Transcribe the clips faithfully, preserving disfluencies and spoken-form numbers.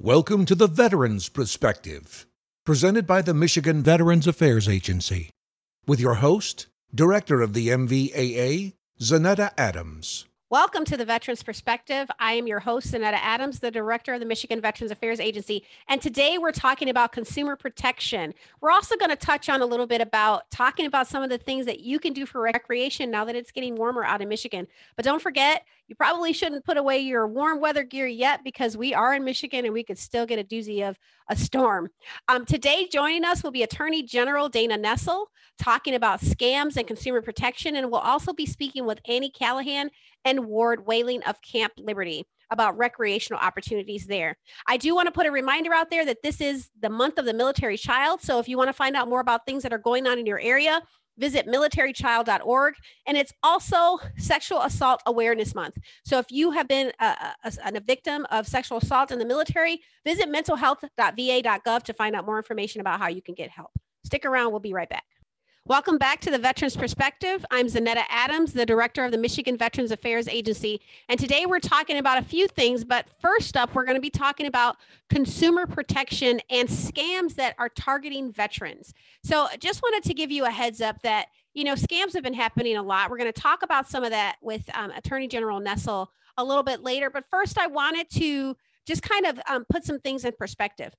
Welcome to the Veterans Perspective, presented by the Michigan Veterans Affairs Agency, with your host, Director of the M V A A, Zanetta Adams. Welcome to the Veterans Perspective. I am your host, Zanetta Adams, the Director of the Michigan Veterans Affairs Agency. And today we're talking about consumer protection. We're also going to touch on a little bit about talking about some of the things that you can do for recreation now that it's getting warmer out in Michigan. But don't forget, you probably shouldn't put away your warm weather gear yet because we are in Michigan and we could still get a doozy of a storm. Um, today, joining us will be Attorney General Dana Nessel, talking about scams and consumer protection. And we'll also be speaking with Annie Callahan and Ward Whaling of Camp Liberty about recreational opportunities there. I do want to put a reminder out there that this is the month of the military child. So if you want to find out more about things that are going on in your area, visit military child dot org. And it's also Sexual Assault Awareness Month. So if you have been a, a, a victim of sexual assault in the military, visit mental health dot v a dot gov to find out more information about how you can get help. Stick around. We'll be right back. Welcome back to the Veterans Perspective. I'm Zanetta Adams, the Director of the Michigan Veterans Affairs Agency. And today we're talking about a few things, but first up, we're going to be talking about consumer protection and scams that are targeting veterans. So just wanted to give you a heads up that, you know, scams have been happening a lot. We're going to talk about some of that with um, Attorney General Nessel a little bit later. But first, I wanted to just kind of um, put some things in perspective.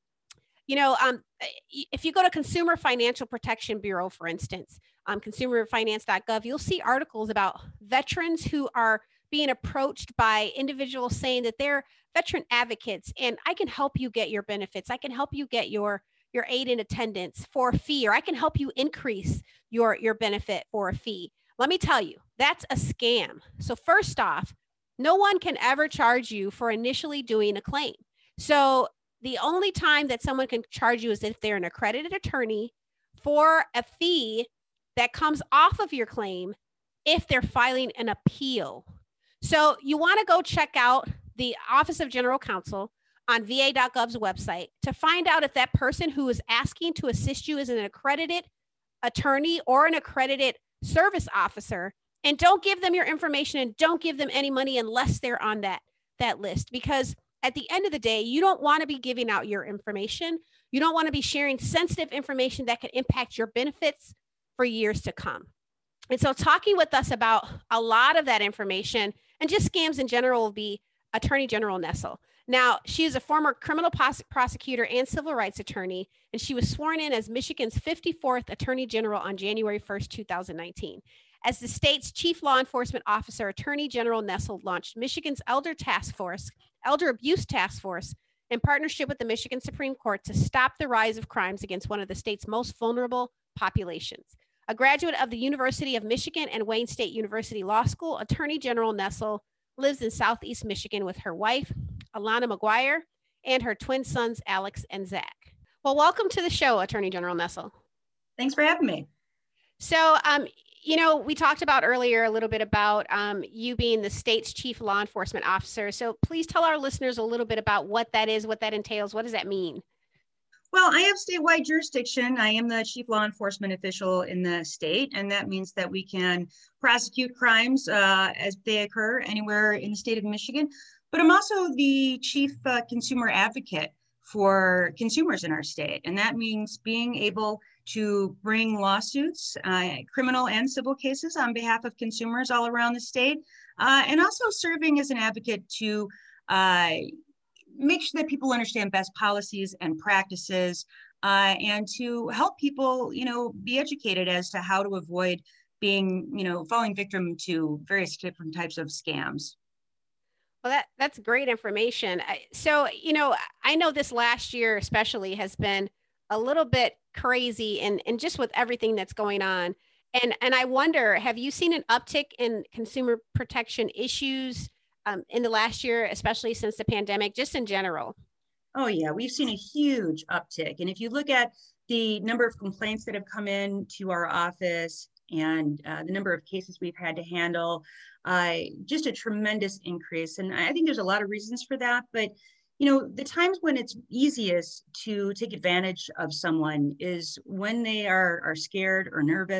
You know, um, if you go to Consumer Financial Protection Bureau, for instance, um, consumer finance dot gov, you'll see articles about veterans who are being approached by individuals saying that they're veteran advocates and I can help you get your benefits. I can help you get your, your aid in attendance for a fee, or I can help you increase your, your benefit for a fee. Let me tell you, that's a scam. So first off, no one can ever charge you for initially doing a claim. So the only time that someone can charge you is if they're an accredited attorney for a fee that comes off of your claim if they're filing an appeal. So you want to go check out the Office of General Counsel on v a dot gov's website to find out if that person who is asking to assist you is an accredited attorney or an accredited service officer. And don't give them your information and don't give them any money unless they're on that, that list, because at the end of the day, you don't want to be giving out your information. You don't want to be sharing sensitive information that could impact your benefits for years to come. And so talking with us about a lot of that information and just scams in general will be Attorney General Nessel. Now, she is a former criminal pros- prosecutor and civil rights attorney, and she was sworn in as Michigan's fifty-fourth Attorney General on January first, two thousand nineteen. As the state's chief law enforcement officer, Attorney General Nessel launched Michigan's Elder Task Force, Elder Abuse Task Force, in partnership with the Michigan Supreme Court to stop the rise of crimes against one of the state's most vulnerable populations. A graduate of the University of Michigan and Wayne State University Law School, Attorney General Nessel lives in Southeast Michigan with her wife, Alana McGuire, and her twin sons, Alex and Zach. Well, welcome to the show, Attorney General Nessel. Thanks for having me. So, um, you know, we talked about earlier a little bit about um, you being the state's chief law enforcement officer. So please tell our listeners a little bit about what that is, what that entails. What does that mean? Well, I have statewide jurisdiction. I am the chief law enforcement official in the state, and that means that we can prosecute crimes uh, as they occur anywhere in the state of Michigan. But I'm also the chief uh, consumer advocate for consumers in our state, and that means being able to bring lawsuits, uh, criminal and civil cases on behalf of consumers all around the state, uh, and also serving as an advocate to uh, make sure that people understand best policies and practices, uh, and to help people, you know, be educated as to how to avoid being, you know, falling victim to various different types of scams. Well, that, that's great information. So, you know, I know this last year especially has been a little bit crazy and, and just with everything that's going on. And, and I wonder, have you seen an uptick in consumer protection issues um, in the last year, especially since the pandemic, just in general? Oh, yeah, we've seen a huge uptick. And if you look at the number of complaints that have come in to our office and uh, the number of cases we've had to handle, uh, just a tremendous increase. And I think there's a lot of reasons for that. But, you know, the times when it's easiest to take advantage of someone is when they are, are scared or nervous,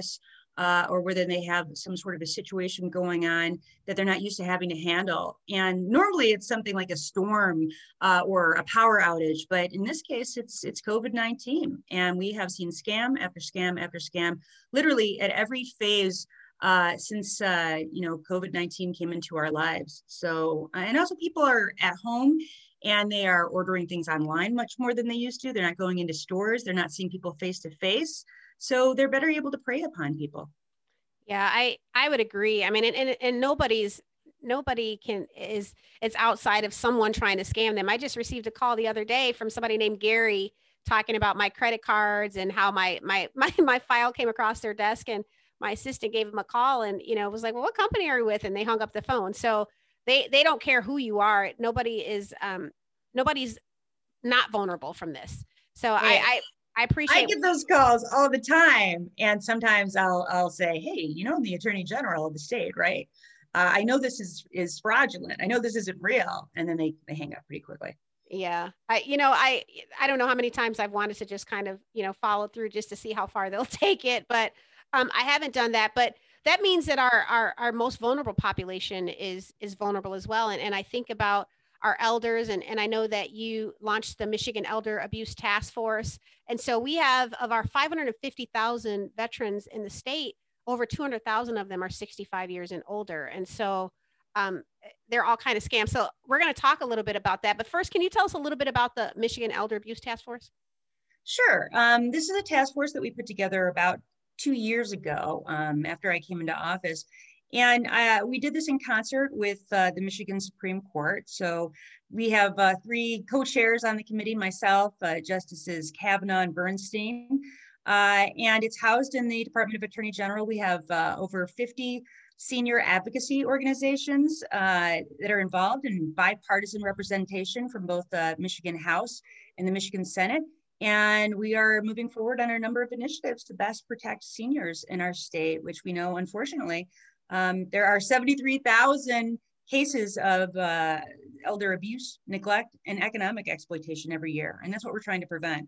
uh, or whether they have some sort of a situation going on that they're not used to having to handle. And normally it's something like a storm uh, or a power outage, but in this case, it's it's COVID nineteen. And we have seen scam after scam after scam, literally at every phase uh, since, uh, you know, COVID nineteen came into our lives. So, and also people are at home and they are ordering things online much more than they used to. They're not going into stores. They're not seeing people face to face. So they're better able to prey upon people. Yeah, I, I would agree. I mean, and, and, and nobody's, nobody can, is, it's outside of someone trying to scam them. I just received a call the other day from somebody named Gary talking about my credit cards and how my, my, my, my file came across their desk, and my assistant gave him a call and, you know, was like, well, what company are you with? And they hung up the phone. So they, they don't care who you are. Nobody is, um, nobody's not vulnerable from this. So right. I, I, I appreciate. I get those calls all the time, and sometimes I'll I'll say, hey, you know, I'm the Attorney General of the state, right? Uh, I know this is is fraudulent. I know this isn't real, and then they they hang up pretty quickly. Yeah, I you know I I don't know how many times I've wanted to just kind of you know follow through just to see how far they'll take it, but um, I haven't done that. But that means that our our our most vulnerable population is is vulnerable as well, and and I think about our elders. And, and I know that you launched the Michigan Elder Abuse Task Force. And so we have, of our five hundred fifty thousand veterans in the state, over two hundred thousand of them are sixty-five years and older. And so um, they're all kind of scams. So we're going to talk a little bit about that. But first, can you tell us a little bit about the Michigan Elder Abuse Task Force? Sure. Um, this is a task force that we put together about two years ago um, after I came into office. And uh, we did this in concert with uh, the Michigan Supreme Court. So we have uh, three co-chairs on the committee, myself, uh, Justices Kavanaugh and Bernstein, uh, and it's housed in the Department of Attorney General. We have uh, over fifty senior advocacy organizations uh, that are involved in bipartisan representation from both the Michigan House and the Michigan Senate. And we are moving forward on a number of initiatives to best protect seniors in our state, which we know, unfortunately, Um, there are seventy-three thousand cases of uh, elder abuse, neglect, and economic exploitation every year. And that's what we're trying to prevent.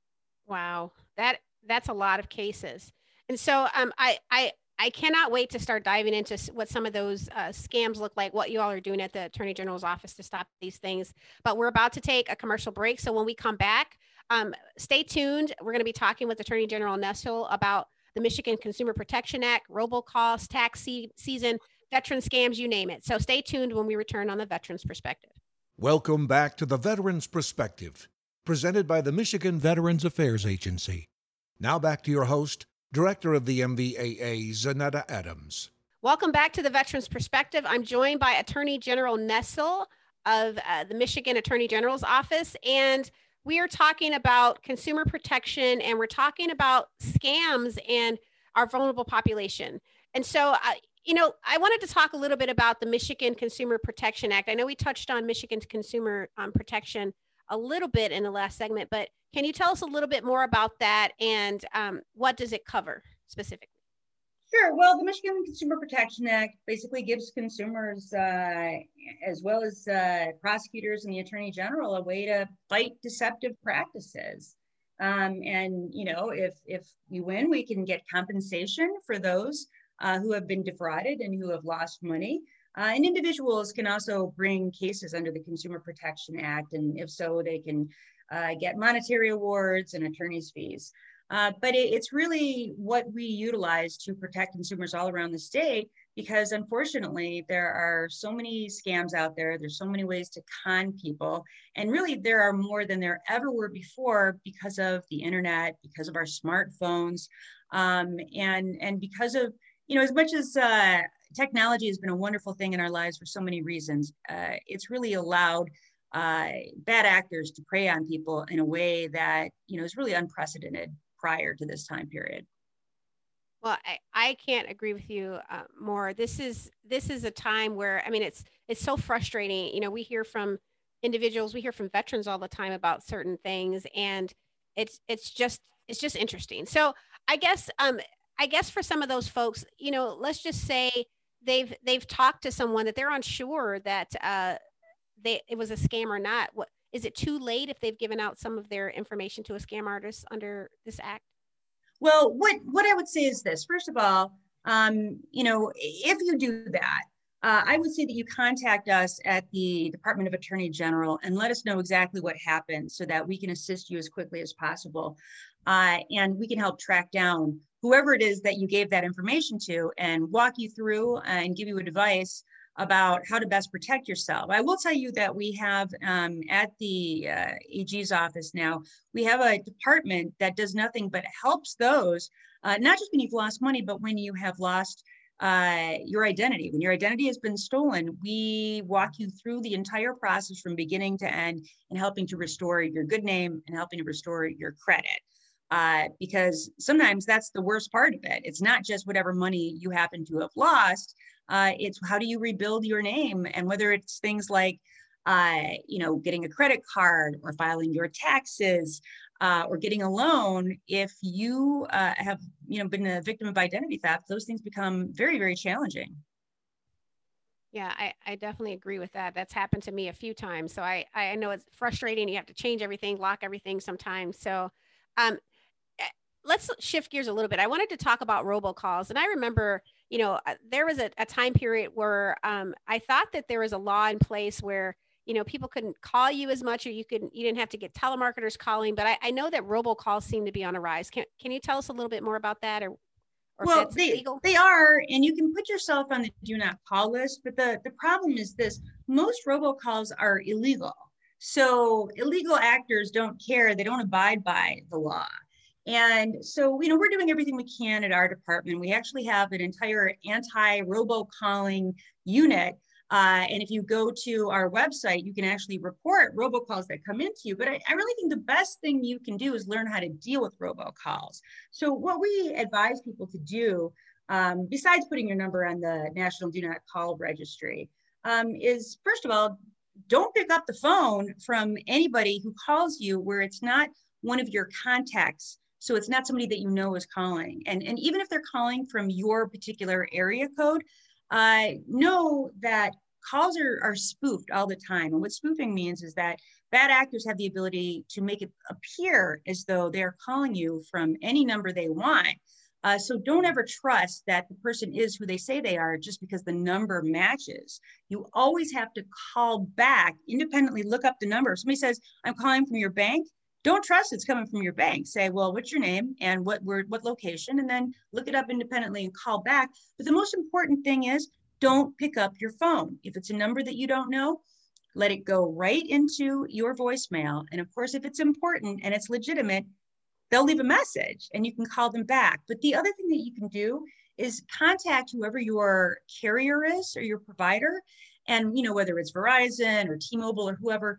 Wow, that that's a lot of cases. And so um, I, I, I cannot wait to start diving into what some of those uh, scams look like, what you all are doing at the Attorney General's office to stop these things. But we're about to take a commercial break. So when we come back, um, stay tuned. We're going to be talking with Attorney General Nessel about the Michigan Consumer Protection Act, robocalls, tax se- season, veteran scams, you name it. So stay tuned when we return on the Veterans Perspective. Welcome back to the Veterans Perspective, presented by the Michigan Veterans Affairs Agency. Now back to your host, Director of the M V A A, Zanetta Adams. Welcome back to the Veterans Perspective. I'm joined by Attorney General Nessel of uh, the Michigan Attorney General's office, and we are talking about consumer protection, and we're talking about scams and our vulnerable population. And so, uh, you know, I wanted to talk a little bit about the Michigan Consumer Protection Act. I know we touched on Michigan's consumer um, protection a little bit in the last segment, but can you tell us a little bit more about that, and um, what does it cover specifically? Sure. Well, the Michigan Consumer Protection Act basically gives consumers, uh, as well as uh, prosecutors and the Attorney General, a way to fight deceptive practices. Um, and, you know, if, if you win, we can get compensation for those uh, who have been defrauded and who have lost money. Uh, and individuals can also bring cases under the Consumer Protection Act. And if so, they can uh, get monetary awards and attorney's fees. Uh, but it, it's really what we utilize to protect consumers all around the state, because unfortunately, there are so many scams out there. There's so many ways to con people. And really, there are more than there ever were before because of the internet, because of our smartphones, um, and, and because of, you know, as much as uh, technology has been a wonderful thing in our lives for so many reasons, uh, it's really allowed uh, bad actors to prey on people in a way that, you know, is really unprecedented prior to this time period. Well, I, I can't agree with you uh, more. This is this is a time where, I mean, it's it's so frustrating. You know, we hear from individuals, we hear from veterans all the time about certain things, and it's it's just it's just interesting. So I guess um I guess for some of those folks, you know, let's just say they've they've talked to someone that they're unsure that uh they it was a scam or not. What is it too late if they've given out some of their information to a scam artist under this act? Well, what, what I would say is this. First of all, um, you know, if you do that, uh, I would say that you contact us at the Department of Attorney General and let us know exactly what happened so that we can assist you as quickly as possible. Uh, and we can help track down whoever it is that you gave that information to and walk you through and give you advice about how to best protect yourself. I will tell you that we have um, at the uh, A G's office now, we have a department that does nothing but helps those, uh, not just when you've lost money, but when you have lost uh, your identity. When your identity has been stolen, we walk you through the entire process from beginning to end and helping to restore your good name and helping to restore your credit. Uh, because sometimes that's the worst part of it. It's not just whatever money you happen to have lost. Uh, it's how do you rebuild your name, and whether it's things like, uh, you know, getting a credit card or filing your taxes uh, or getting a loan. If you uh, have, you know, been a victim of identity theft, those things become very, very challenging. Yeah, I, I definitely agree with that. That's happened to me a few times. So I, I know it's frustrating. You have to change everything, lock everything sometimes. So um, let's shift gears a little bit. I wanted to talk about robocalls. And I remember, you know, there was a, a time period where um, I thought that there was a law in place where, you know, people couldn't call you as much, or you couldn't, you didn't have to get telemarketers calling. But I, I know that robocalls seem to be on a rise. Can, can you tell us a little bit more about that, or, or well, if that's they, legal? they are, and you can put yourself on the do not call list. But the, the problem is this: most robocalls are illegal. So illegal actors don't care. They don't abide by the law. And so, you know, we're doing everything we can at our department. We actually have an entire anti-robocalling unit. Uh, and if you go to our website, you can actually report robocalls that come into you. But I, I really think the best thing you can do is learn how to deal with robocalls. So what we advise people to do, um, besides putting your number on the National Do Not Call Registry, um, is first of all, don't pick up the phone from anybody who calls you where it's not one of your contacts. So it's not somebody that you know is calling. And, and even if they're calling from your particular area code, uh, know that calls are, are spoofed all the time. And what spoofing means is that bad actors have the ability to make it appear as though they're calling you from any number they want. Uh, so don't ever trust that the person is who they say they are just because the number matches. You always have to call back, independently look up the number. If somebody says, I'm calling from your bank, don't trust it's coming from your bank. Say, well, what's your name and what word, what location, and then look it up independently and call back. But the most important thing is don't pick up your phone. If it's a number that you don't know, let it go right into your voicemail. And of course, if it's important and it's legitimate, they'll leave a message and you can call them back. But the other thing that you can do is contact whoever your carrier is or your provider. And, you know, whether it's Verizon or T-Mobile or whoever,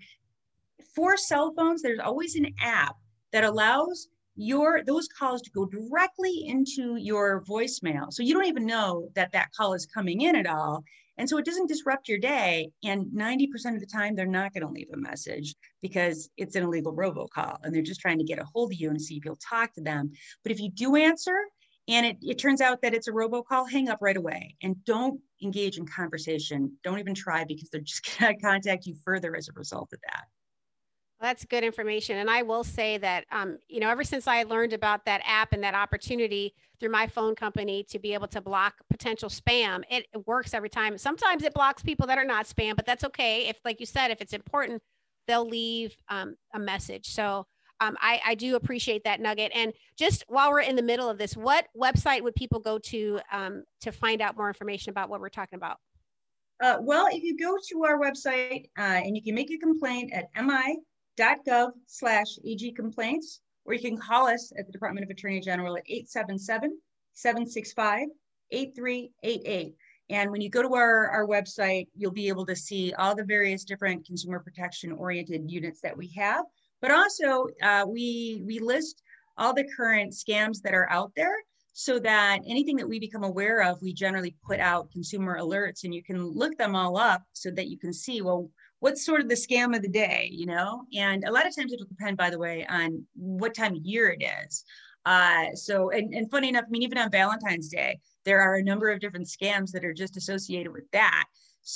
for cell phones, there's always an app that allows your those calls to go directly into your voicemail. So you don't even know that that call is coming in at all. And so it doesn't disrupt your day. And ninety percent of the time, they're not going to leave a message because it's an illegal robocall and they're just trying to get a hold of you and see if you'll talk to them. But if you do answer and it, it turns out that it's a robocall, hang up right away and don't engage in conversation. Don't even try, because they're just going to contact you further as a result of that. That's good information. And I will say that, um, you know, ever since I learned about that app and that opportunity through my phone company to be able to block potential spam, it, it works every time. Sometimes it blocks people that are not spam, but that's okay. If, like you said, if it's important, they'll leave um, a message. So um, I, I do appreciate that nugget. And just while we're in the middle of this, what website would people go to um, to find out more information about what we're talking about? Uh, well, if you go to our website uh, and you can make a complaint at M I dot gov slash A G complaints, or you can call us at the Department of Attorney General at eight seven seven, seven six five, eight three eight eight. And when you go to our, our website, you'll be able to see all the various different consumer protection oriented units that we have. But also uh, we, we list all the current scams that are out there, so that anything that we become aware of, we generally put out consumer alerts, and you can look them all up so that you can see, well, what's sort of the scam of the day, you know? And a lot of times it'll depend, by the way, on what time of year it is. Uh, so, and, and funny enough, I mean, even on Valentine's Day, there are a number of different scams that are just associated with that.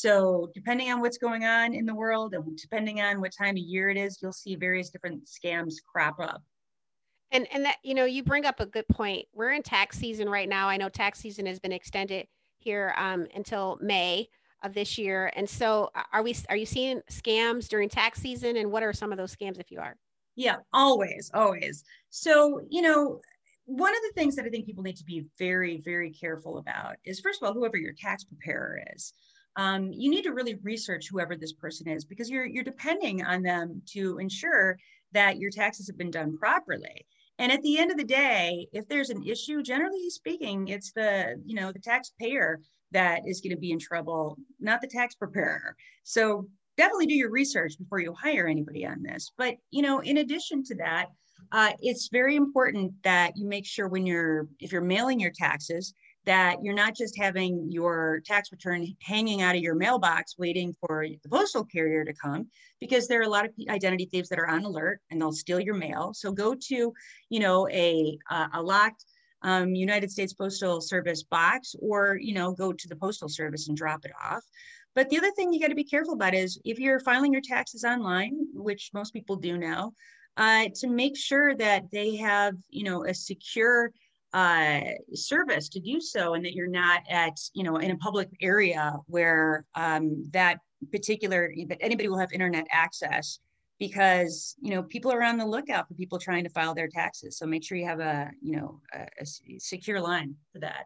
So depending on what's going on in the world and depending on what time of year it is, you'll see various different scams crop up. And and that, you know, you bring up a good point. We're in tax season right now. I know tax season has been extended here um, until May of this year. And so are we, are you seeing scams during tax season? And what are some of those scams if you are? Yeah, always, always. So, you know, one of the things that I think people need to be very, very careful about is, first of all, whoever your tax preparer is. Um, you need to really research whoever this person is, because you're you're depending on them to ensure that your taxes have been done properly. And at the end of the day, if there's an issue, generally speaking, it's the, you know, the taxpayer that is going to be in trouble, not the tax preparer. So definitely do your research before you hire anybody on this. But, you know, in addition to that, uh, it's very important that you make sure when you're, if you're mailing your taxes, that you're not just having your tax return hanging out of your mailbox waiting for the postal carrier to come, because there are a lot of identity thieves that are on alert and they'll steal your mail. So go to, you know, a, uh, a locked um, United States Postal Service box, or, you know, go to the Postal Service and drop it off. But the other thing you got to be careful about is if you're filing your taxes online, which most people do now, uh, to make sure that they have, you know, a secure uh, service to do so, and that you're not at, you know, in a public area where um, that particular, that anybody will have internet access, because, you know, people are on the lookout for people trying to file their taxes. So make sure you have a, you know, a, a secure line for that.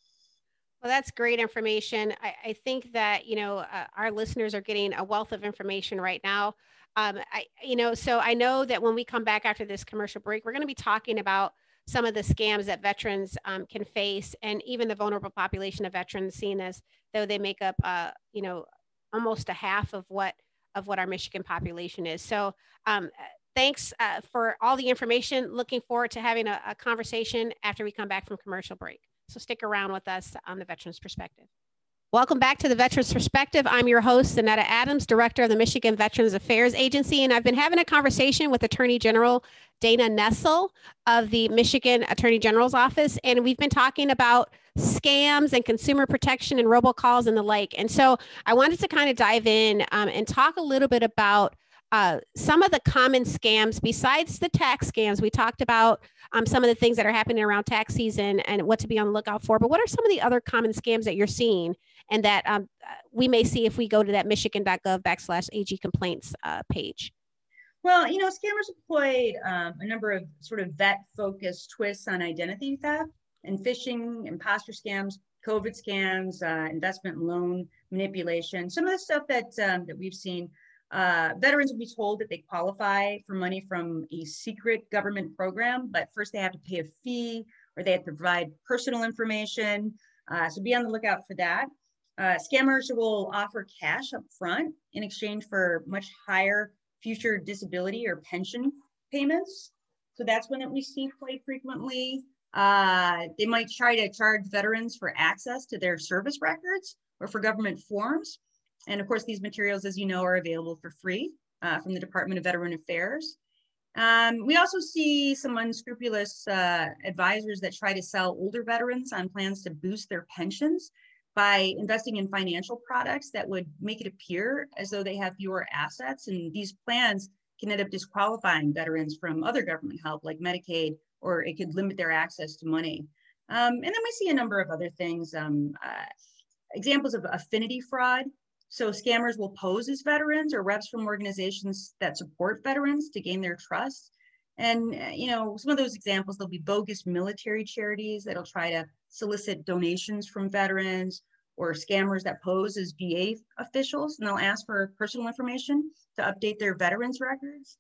Well, that's great information. I, I think that, you know, uh, our listeners are getting a wealth of information right now. Um, I, you know, so I know that when we come back after this commercial break, we're going to be talking about some of the scams that veterans um, can face, and even the vulnerable population of veterans, seen as though they make up, uh, you know, almost a half of what of what our Michigan population is. So um, thanks uh, for all the information. Looking forward to having a, a conversation after we come back from commercial break. So stick around with us on the Veterans Perspective. Welcome back to the Veterans Perspective. I'm your host, Zanetta Adams, Director of the Michigan Veterans Affairs Agency, and I've been having a conversation with Attorney General Dana Nessel of the Michigan Attorney General's Office, and we've been talking about scams and consumer protection and robocalls and the like. And so I wanted to kind of dive in um, and talk a little bit about Uh, some of the common scams besides the tax scams. We talked about um, some of the things that are happening around tax season and what to be on the lookout for. But what are some of the other common scams that you're seeing and that um, we may see if we go to that michigan.gov backslash AG complaints uh, page? Well, you know, scammers employed um, a number of sort of vet-focused twists on identity theft and phishing, imposter scams, COVID scams, uh, investment loan manipulation. Some of the stuff that um, that we've seen. Uh, veterans will be told that they qualify for money from a secret government program, but first they have to pay a fee, or they have to provide personal information. Uh, so be on the lookout for that. Uh, scammers will offer cash up front in exchange for much higher future disability or pension payments. So that's one that we see quite frequently. Uh, they might try to charge veterans for access to their service records or for government forms. And of course, these materials, as you know, are available for free uh, from the Department of Veteran Affairs. Um, we also see some unscrupulous uh, advisors that try to sell older veterans on plans to boost their pensions by investing in financial products that would make it appear as though they have fewer assets. And these plans can end up disqualifying veterans from other government help like Medicaid, or it could limit their access to money. Um, and then we see a number of other things, um, uh, examples of affinity fraud. So scammers will pose as veterans or reps from organizations that support veterans to gain their trust. And, you know, some of those examples, there'll be bogus military charities that'll try to solicit donations from veterans, or scammers that pose as V A officials, and they'll ask for personal information to update their veterans records.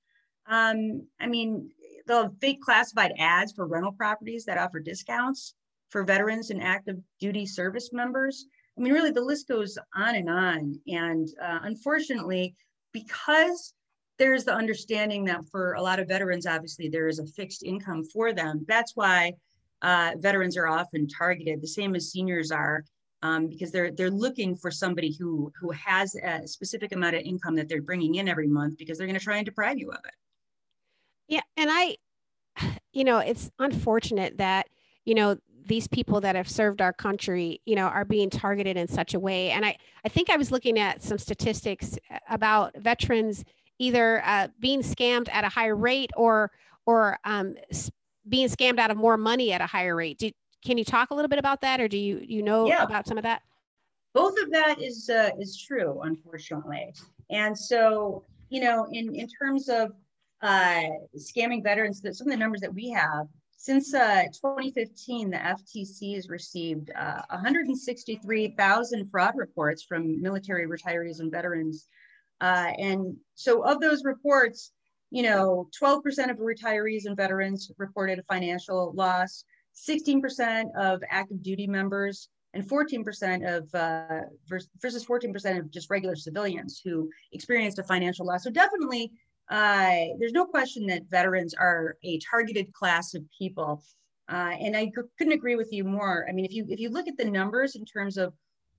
Um, I mean, they'll have fake classified ads for rental properties that offer discounts for veterans and active duty service members. I mean, really, the list goes on and on. And uh, unfortunately, because there's the understanding that for a lot of veterans, obviously, there is a fixed income for them. That's why uh, veterans are often targeted, the same as seniors are, um, because they're they're looking for somebody who who has a specific amount of income that they're bringing in every month, because they're going to try and deprive you of it. Yeah. And I, you know, it's unfortunate that, you know, these people that have served our country, you know, are being targeted in such a way. And I, I think I was looking at some statistics about veterans either uh, being scammed at a higher rate, or, or um, being scammed out of more money at a higher rate. Do, can you talk a little bit about that, or do you you know Yeah. about some of that? Both of that is uh, is true, unfortunately. And so, you know, in, in terms of uh, scamming veterans, that some of the numbers that we have, since uh, twenty fifteen, the F T C has received uh, one hundred sixty-three thousand fraud reports from military retirees and veterans. Uh, and so of those reports, you know, twelve percent of retirees and veterans reported a financial loss, sixteen percent of active duty members, and fourteen percent of uh, versus fourteen percent of just regular civilians who experienced a financial loss. So definitely, uh, there's no question that veterans are a targeted class of people. Uh, and I couldn't agree with you more. I mean, if you if you look at the numbers in terms of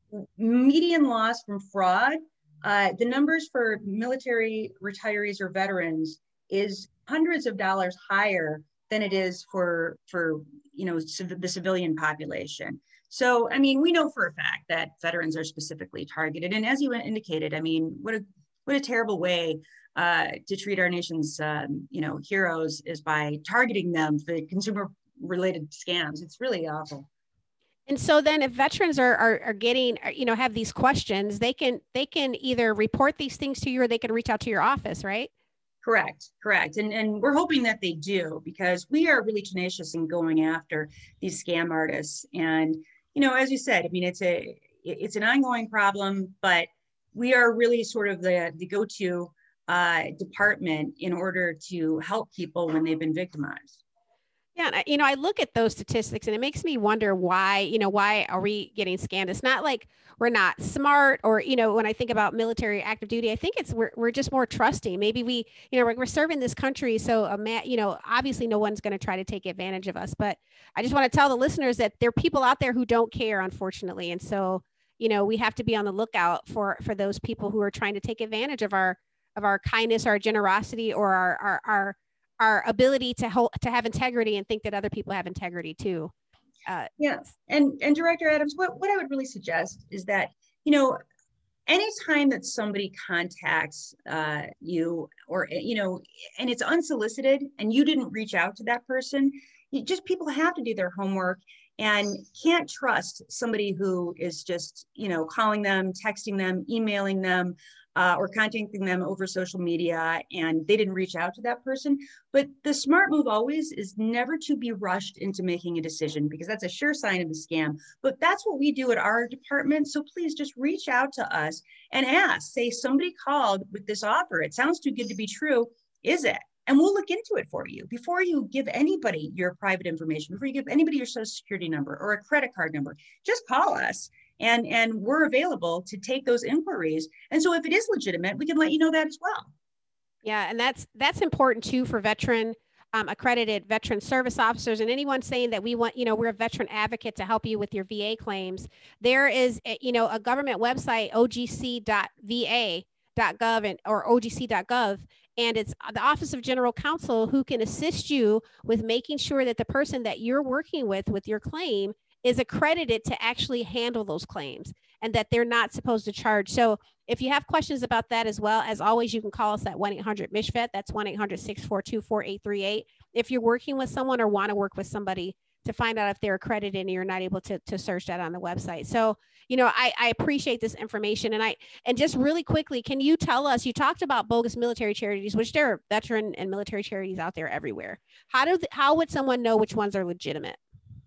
median loss from fraud, uh, the numbers for military retirees or veterans is hundreds of dollars higher than it is for for you know the civilian population. So, I mean, we know for a fact that veterans are specifically targeted. And as you indicated, I mean, what a what a terrible way uh, to treat our nation's, um, you know, heroes is by targeting them for consumer-related scams. It's really awful. And so then if veterans are, are, are getting, you know, have these questions, they can they can either report these things to you or they can reach out to your office, right? Correct, correct. And, and we're hoping that they do, because we are really tenacious in going after these scam artists. And you know, as you said, I mean, it's a it's an ongoing problem, but we are really sort of the, the go-to uh, department in order to help people when they've been victimized. Yeah, and I, you know, I look at those statistics and it makes me wonder why, you know, why are we getting scammed? It's not like we're not smart, or, you know, when I think about military active duty, I think it's we're, we're just more trusting. Maybe we, you know, we're, we're serving this country. So, a man, you know, obviously no one's going to try to take advantage of us. But I just want to tell the listeners that there are people out there who don't care, unfortunately. And so, you know, we have to be on the lookout for for those people who are trying to take advantage of our of our kindness, our generosity, or our our, our our ability to hold, to have integrity and think that other people have integrity too. Uh, yeah. And, and Director Adams, what, what I would really suggest is that, you know, anytime that somebody contacts uh, you or, you know, and it's unsolicited and you didn't reach out to that person, you just, people have to do their homework and can't trust somebody who is just, you know, calling them, texting them, emailing them, Uh, or contacting them over social media, and they didn't reach out to that person. But the smart move always is never to be rushed into making a decision, because that's a sure sign of a scam. But that's what we do at our department. So please just reach out to us and ask, say, somebody called with this offer. It sounds too good to be true. Is it? And we'll look into it for you. Before you give anybody your private information, before you give anybody your social security number or a credit card number, just call us. And, and we're available to take those inquiries. And so if it is legitimate, we can let you know that as well. Yeah, and that's that's important too for veteran um, accredited veteran service officers, and anyone saying that we want, you know, we're a veteran advocate to help you with your V A claims. There is, a, you know, a government website, o g c dot v a dot gov and or o g c dot gov, and it's the Office of General Counsel who can assist you with making sure that the person that you're working with with your claim is accredited to actually handle those claims, and that they're not supposed to charge. So if you have questions about that as well, as always, you can call us at one eight hundred M I S H V E T. That's one eight hundred six four two four eight three eight. If you're working with someone or want to work with somebody to find out if they're accredited and you're not able to, to search that on the website. So, you know, I, I appreciate this information. And I, and just really quickly, can you tell us, you talked about bogus military charities, which there are veteran and military charities out there everywhere. How do, how would someone know which ones are legitimate?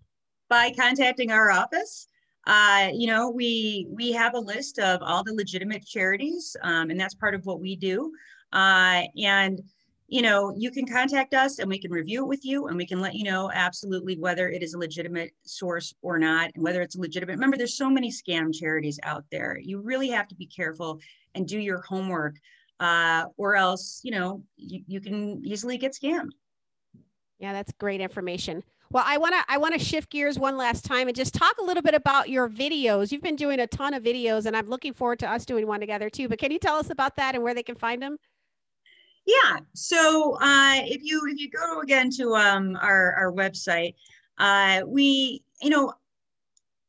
By contacting our office. Uh, you know, we we have a list of all the legitimate charities, um, and that's part of what we do. Uh, and, you know, you can contact us and we can review it with you, and we can let you know absolutely whether it is a legitimate source or not, and whether it's a legitimate. Remember, there's so many scam charities out there. You really have to be careful and do your homework, uh, or else, you know, you, you can easily get scammed. Yeah, that's great information. Well, I want to I want to shift gears one last time and just talk a little bit about your videos. You've been doing a ton of videos, and I'm looking forward to us doing one together too. But can you tell us about that and where they can find them? Yeah. So uh, if you if you go again to um, our our website, uh, we you know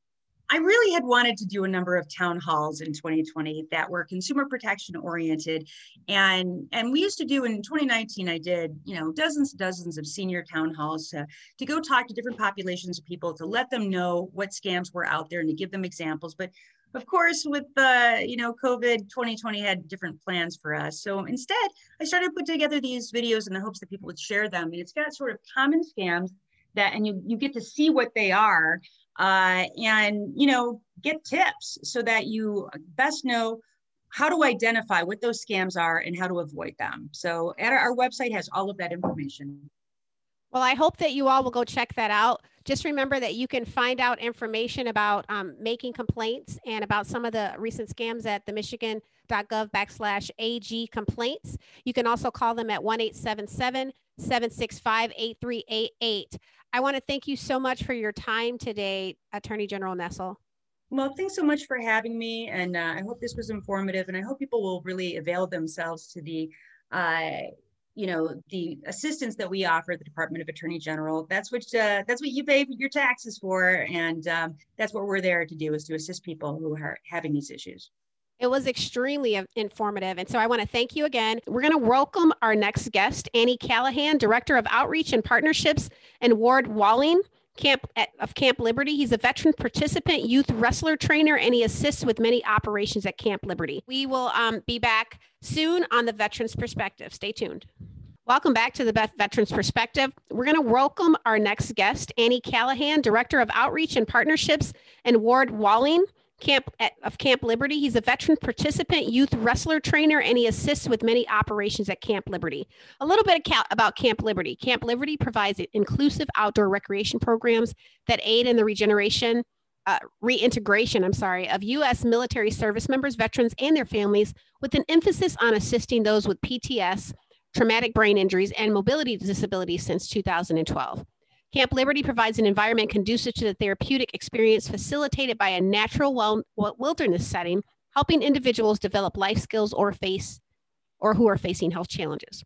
I really had wanted to do a number of town halls in twenty twenty that were consumer protection oriented. And, and we used to do in twenty nineteen, I did, you know, dozens and dozens of senior town halls to, to go talk to different populations of people, to let them know what scams were out there and to give them examples. But of course, with the, you know, COVID, twenty twenty had different plans for us. So instead, I started to put together these videos in the hopes that people would share them. And it's got sort of common scams that, and you, you get to see what they are. Uh, and, you know, get tips so that you best know how to identify what those scams are and how to avoid them. So at our, our website has all of that information. Well, I hope that you all will go check that out. Just remember that you can find out information about um, making complaints and about some of the recent scams at the michigan.gov backslash AG complaints. You can also call them at one eight seven seven, seven six five, eight three eight eight. I want to thank you so much for your time today, Attorney General Nessel. Well, thanks so much for having me. And uh, I hope this was informative, and I hope people will really avail themselves to the, uh, you know, the assistance that we offer at the Department of Attorney General. That's what, uh, that's what you pay your taxes for. And um, that's what we're there to do, is to assist people who are having these issues. It was extremely informative. And so I want to thank you again. We're going to welcome our next guest, Annie Callahan, Director of Outreach and Partnerships, and Ward Walling Camp at, of Camp Liberty. He's a veteran participant, youth wrestler trainer, and he assists with many operations at Camp Liberty. We will um, be back soon on the Veterans Perspective. Stay tuned. Welcome back to the Veterans Perspective. We're going to welcome our next guest, Annie Callahan, Director of Outreach and Partnerships, and Ward Walling Camp at, of Camp Liberty. He's a veteran participant, youth wrestler trainer, and he assists with many operations at Camp Liberty. A little bit about Camp Liberty. Camp Liberty provides inclusive outdoor recreation programs that aid in the regeneration, uh, reintegration, I'm sorry, of U S military service members, veterans, and their families, with an emphasis on assisting those with P T S, traumatic brain injuries, and mobility disabilities since two thousand twelve. Camp Liberty provides an environment conducive to the therapeutic experience, facilitated by a natural wilderness setting, helping individuals develop life skills or face or who are facing health challenges.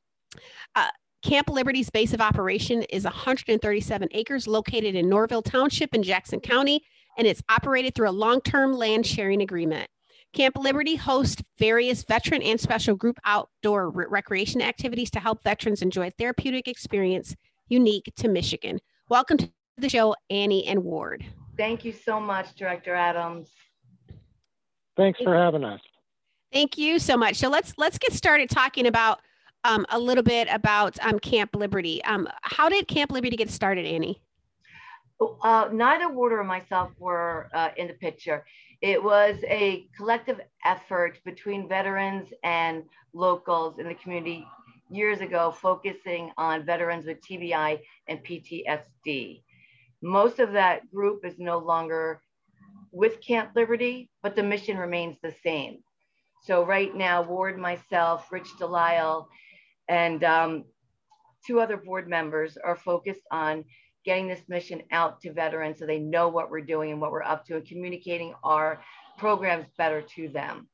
Uh, Camp Liberty's base of operation is one hundred thirty-seven acres located in Norville Township in Jackson County, and it's operated through a long-term land sharing agreement. Camp Liberty hosts various veteran and special group outdoor re- recreation activities to help veterans enjoy a therapeutic experience unique to Michigan. Welcome to the show, Annie and Ward. Thank you so much, Director Adams. Thanks for having us. Thank you so much. So let's let's get started talking about um, a little bit about um, Camp Liberty. Um, how did Camp Liberty get started, Annie? Uh, neither Ward or myself were uh, in the picture. It was a collective effort between veterans and locals in the community years ago, focusing on veterans with T B I and P T S D. Most of that group is no longer with Camp Liberty, but the mission remains the same. So right now, Ward, myself, Rich Delisle, and um, two other board members are focused on getting this mission out to veterans so they know what we're doing and what we're up to, and communicating our programs better to them.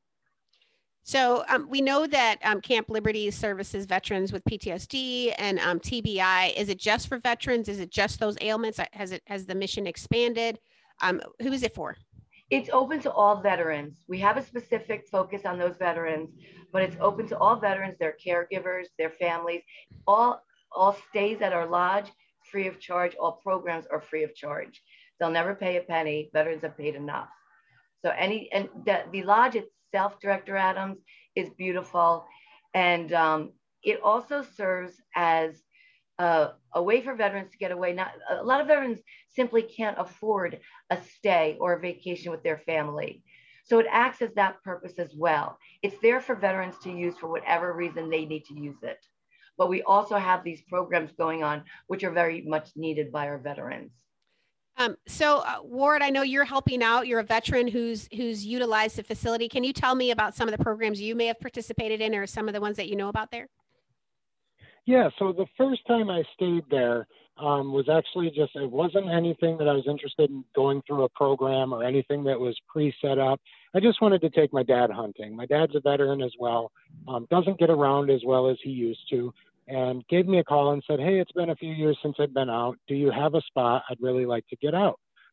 So um, we know that um, Camp Liberty services veterans with P T S D and um, T B I. Is it just for veterans? Is it just those ailments? Has it has the mission expanded? Um, who is it for? It's open to all veterans. We have a specific focus on those veterans, but it's open to all veterans, their caregivers, their families. All, all stays at our lodge, free of charge. All programs are free of charge. They'll never pay a penny. Veterans have paid enough. So any, and the, the lodge itself, Director Adams, is beautiful. And um, it also serves as uh, a way for veterans to get away. Not, a lot of veterans simply can't afford a stay or a vacation with their family. So it acts as that purpose as well. It's there for veterans to use for whatever reason they need to use it. But we also have these programs going on, which are very much needed by our veterans. Um, so uh, Ward, I know you're helping out. You're a veteran who's who's utilized the facility. Can you tell me about some of the programs you may have participated in, or some of the ones that you know about there? Yeah, so the first time I stayed there um, was actually just, it wasn't anything that I was interested in going through a program or anything that was pre-set up. I just wanted to take my dad hunting. My dad's a veteran as well, um, doesn't get around as well as he used to, and gave me a call and said, hey, it's been a few years since I've been out. Do you have a spot? I'd really like to get out.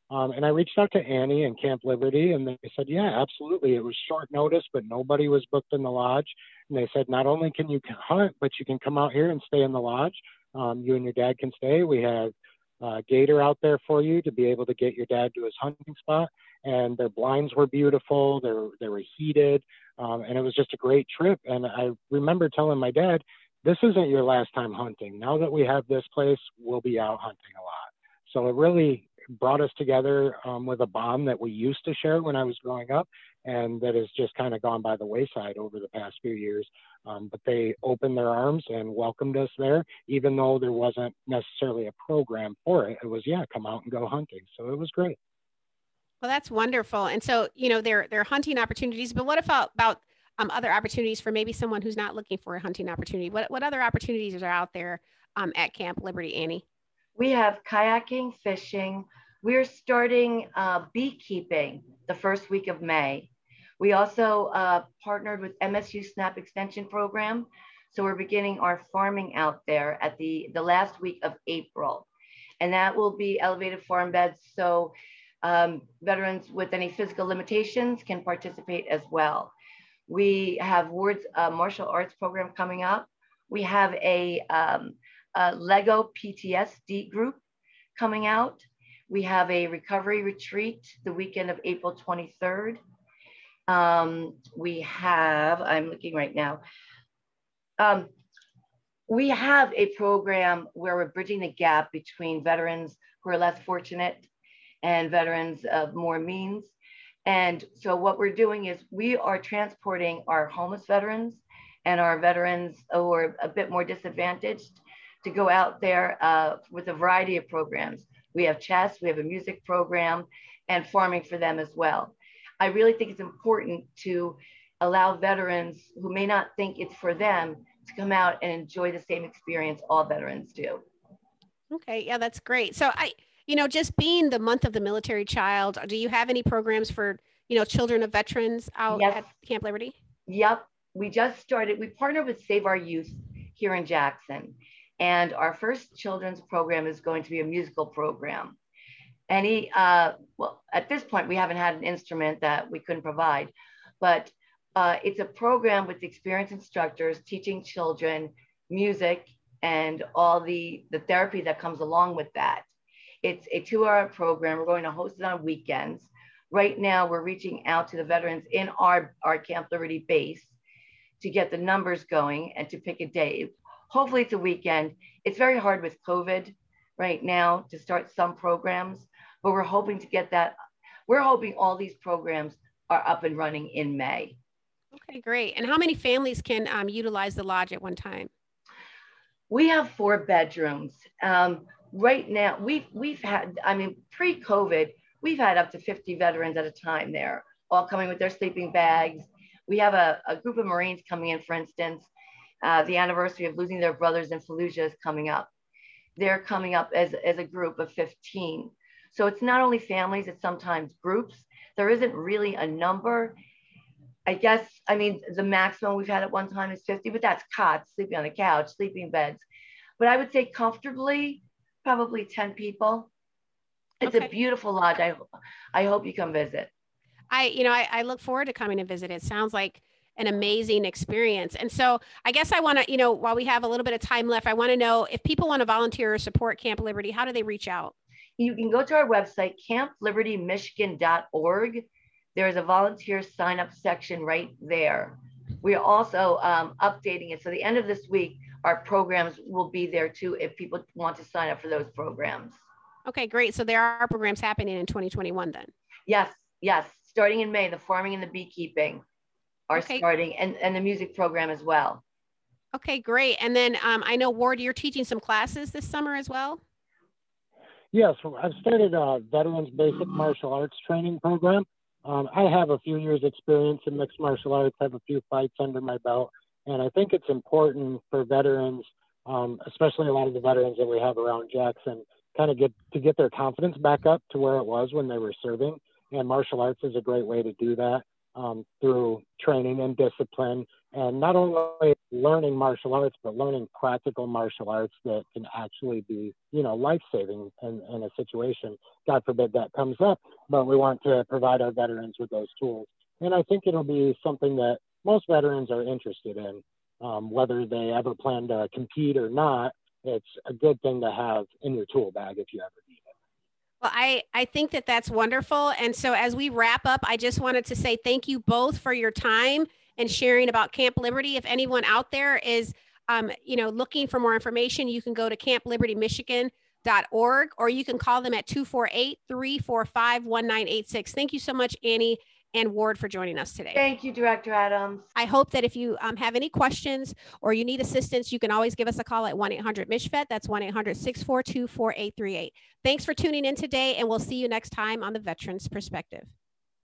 Um, and I reached out to Annie and Camp Liberty, and they said, yeah, absolutely. It was short notice, but nobody was booked in the lodge. And they said, not only can you hunt, but you can come out here and stay in the lodge. Um, you and your dad can stay. We have uh, Gator out there for you to be able to get your dad to his hunting spot. And their blinds were beautiful. They were, they were heated. Um, and it was just a great trip. And I remember telling my dad, this isn't your last time hunting. Now that we have this place, we'll be out hunting a lot. So it really brought us together um, with a bond that we used to share when I was growing up, and that has just kind of gone by the wayside over the past few years. Um, but they opened their arms and welcomed us there, even though there wasn't necessarily a program for it. It was, yeah, come out and go hunting. So it was great. Well, that's wonderful. And so, you know, there, there are hunting opportunities, but what about, about um, other opportunities for maybe someone who's not looking for a hunting opportunity? What, what other opportunities are out there um, at Camp Liberty, Annie? We have kayaking, fishing. We're starting uh, beekeeping the first week of May. We also uh, partnered with M S U SNAP Extension Program. So we're beginning our farming out there at the, the last week of April. And that will be elevated farm beds. So um, veterans with any physical limitations can participate as well. We have Ward's uh, martial arts program coming up. We have a, um, a Lego P T S D group coming out. We have a recovery retreat the weekend of April twenty-third. Um, we have, I'm looking right now. Um, we have a program where we're bridging the gap between veterans who are less fortunate and veterans of more means. And so what we're doing is we are transporting our homeless veterans and our veterans who are a bit more disadvantaged to go out there uh, with a variety of programs. We have chess, we have a music program, and farming for them as well. I really think it's important to allow veterans who may not think it's for them to come out and enjoy the same experience all veterans do. Okay, yeah, that's great. So I, you know, just being the month of the military child, do you have any programs for, you know, children of veterans out Yes. at Camp Liberty? Yep, we just started, we partnered with Save Our Youth here in Jackson. And our first children's program is going to be a musical program. Any, uh, well, at this point, we haven't had an instrument that we couldn't provide, but uh, it's a program with experienced instructors teaching children music and all the, the therapy that comes along with that. It's a two-hour program. We're going to host it on weekends. Right now, we're reaching out to the veterans in our, our Camp Liberty base to get the numbers going and to pick a day. Hopefully it's a weekend. It's very hard with COVID right now to start some programs, but we're hoping to get that. We're hoping all these programs are up and running in May. Okay, great. And how many families can um, utilize the lodge at one time? We have four bedrooms. Um, right now, we've, we've had, I mean, pre-COVID, we've had up to fifty veterans at a time there, all coming with their sleeping bags. We have a, a group of Marines coming in, for instance. Uh, the anniversary of losing their brothers in Fallujah is coming up. They're coming up as, as a group of fifteen. So it's not only families, it's sometimes groups. There isn't really a number. I guess, I mean, the maximum we've had at one time is fifty, but that's cots, sleeping on the couch, sleeping beds. But I would say comfortably, probably ten people. It's Okay. a beautiful lodge. I, I hope you come visit. I, you know, I, I look forward to coming to visit. It sounds like an amazing experience. And so I guess I want to, you know, while we have a little bit of time left, I want to know if people want to volunteer or support Camp Liberty, how do they reach out? You can go to our website, camp liberty michigan dot org. There's a volunteer sign up section right there. We're also um, updating it. So the end of this week, our programs will be there too if people want to sign up for those programs. Okay, great. So there are programs happening in twenty twenty-one then. Yes, yes. Starting in May, the farming and the beekeeping are Okay. starting, and, and the music program as well. Okay, great. And then um, I know, Ward, you're teaching some classes this summer as well? Yes, I've started a Veterans Basic Martial Arts Training Program. Um, I have a few years experience in mixed martial arts, have a few fights under my belt, and I think it's important for veterans, um, especially a lot of the veterans that we have around Jackson, kind of get to get their confidence back up to where it was when they were serving. And martial arts is a great way to do that um, through training and discipline And not only learning martial arts, but learning practical martial arts that can actually be, you know, life-saving in, in a situation. God forbid that comes up, but we want to provide our veterans with those tools. And I think it'll be something that most veterans are interested in, um, whether they ever plan to compete or not. It's a good thing to have in your tool bag if you ever need it. Well, I, I think that that's wonderful. And so as we wrap up, I just wanted to say thank you both for your time and sharing about Camp Liberty. If anyone out there is, um, you know, looking for more information, you can go to camp liberty michigan dot org, or you can call them at two four eight, three four five, one nine eight six. Thank you so much, Annie and Ward, for joining us today. Thank you, Director Adams. I hope that if you um, have any questions or you need assistance, you can always give us a call at one eight hundred M I S H F E T. That's one eight hundred, six four two, four eight three eight. Thanks for tuning in today, and we'll see you next time on The Veterans Perspective.